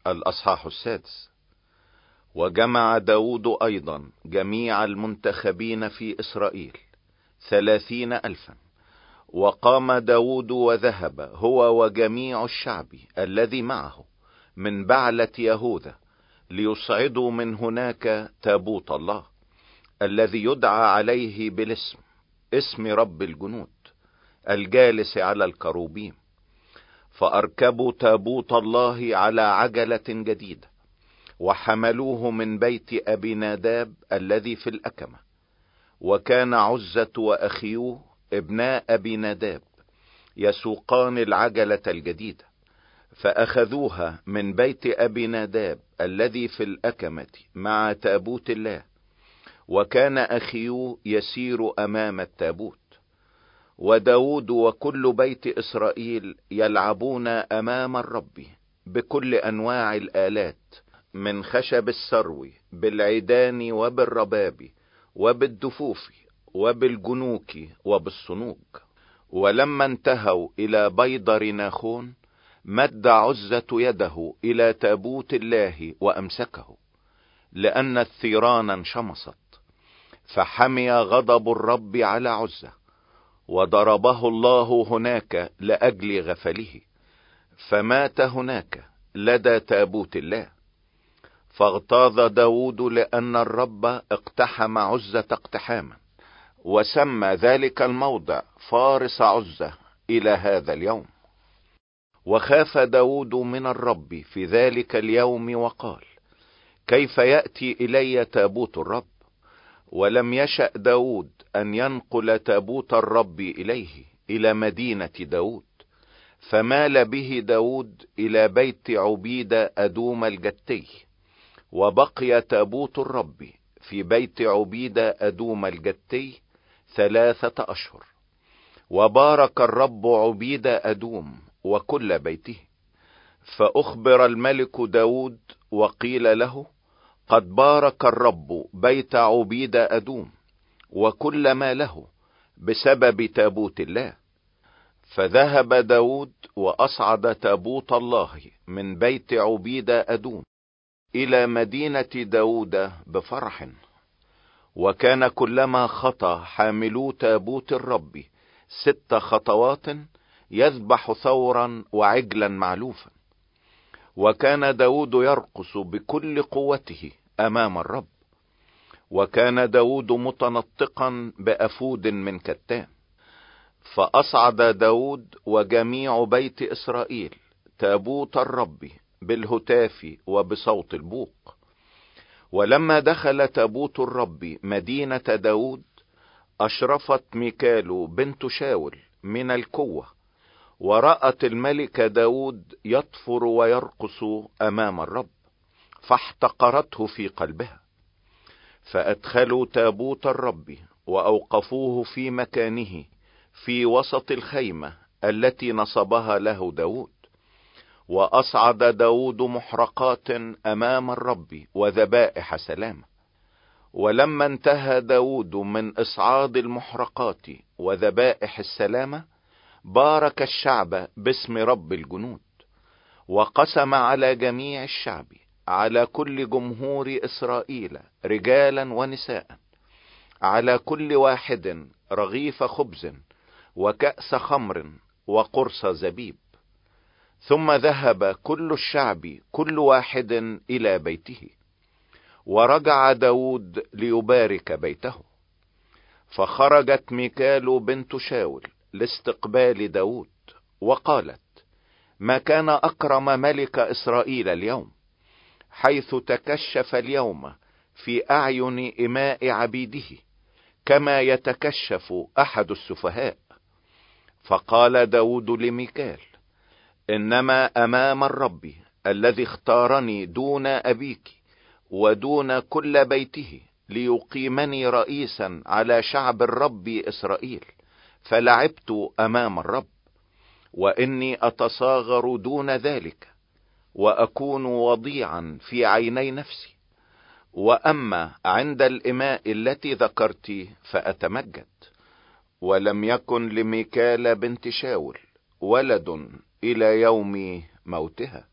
الأصحاح 6. وجمع داود أيضا جميع المنتخبين في إسرائيل 30,000. وقام داود وذهب هو وجميع الشعب الذي معه من بعلة يهوذا ليصعدوا من هناك تابوت الله الذي يدعى عليه بالاسم، اسم رب الجنود الجالس على الكروبيم. فأركبوا تابوت الله على عجلة جديدة وحملوه من بيت أبي ناداب الذي في الأكمة. وكان عزة وأخيوه ابناء أبي ناداب يسوقان العجلة الجديدة، فأخذوها من بيت أبي ناداب الذي في الأكمة مع تابوت الله. وكان أخيوه يسير أمام التابوت. وداود وكل بيت إسرائيل يلعبون أمام الرب بكل أنواع الآلات، من خشب السرو بالعيدان وبالرباب وبالدفوف وبالجنوك وبالصنوج. ولما انتهوا إلى بيضر ناخون مد عزة يده إلى تابوت الله وأمسكه، لأن الثيران انشمصت. فحمي غضب الرب على عزة، وضربه الله هناك لأجل غفله، فمات هناك لدى تابوت الله. فاغتاظ داود لأن الرب اقتحم عزة اقتحاما، وسمى ذلك الموضع فارس عزة إلى هذا اليوم. وخاف داود من الرب في ذلك اليوم وقال: كيف يأتي إلي تابوت الرب؟ ولم يشأ داود أن ينقل تابوت الرب إليه إلى مدينة داود، فمال به داود إلى بيت عبيدة أدوم الجتي. وبقي تابوت الرب في بيت عبيدة أدوم الجتي 3 أشهر. وبارك الرب عبيدة أدوم وكل بيته. فأخبر الملك داود وقيل له: قد بارك الرب بيت عبيدة أدوم وكل ما له بسبب تابوت الله. فذهب داود وأصعد تابوت الله من بيت عبيدة أدوم إلى مدينة داود بفرح. وكان كلما خطى حاملو تابوت الرب 6 خطوات يذبح ثورا وعجلا معلوفا. وكان داود يرقص بكل قوته أمام الرب. وكان داود متنطقا بأفود من كتان. فأصعد داود وجميع بيت إسرائيل تابوت الرب بالهتاف وبصوت البوق. ولما دخل تابوت الرب مدينة داود أشرفت ميكال بنت شاول من الكوة، ورأت الملك داود يطفر ويرقص أمام الرب، فاحتقرته في قلبها. فأدخلوا تابوت الرب وأوقفوه في مكانه في وسط الخيمة التي نصبها له داود. وأصعد داود محرقات أمام الرب وذبائح سلام. ولما انتهى داود من إصعاد المحرقات وذبائح السلامة بارك الشعب باسم رب الجنود. وقسم على جميع الشعب، على كل جمهور إسرائيل رجالا ونساء، على كل واحد رغيف خبز وكأس خمر وقرص زبيب. ثم ذهب كل الشعب كل واحد إلى بيته. ورجع داود ليبارك بيته. فخرجت ميكال بنت شاول لاستقبال داود وقالت: ما كان أكرم ملك إسرائيل اليوم، حيث تكشف اليوم في أعين إماء عبيده كما يتكشف أحد السفهاء. فقال داود لميكال: إنما أمام الرب الذي اختارني دون أبيك ودون كل بيته ليقيمني رئيسا على شعب الرب إسرائيل، فلعبت أمام الرب، وإني أتصاغر دون ذلك وأكون وضيعا في عيني نفسي. وأما عند الإماء التي ذكرت فأتمجد. ولم يكن لميكال بنت شاول ولد إلى يوم موتها.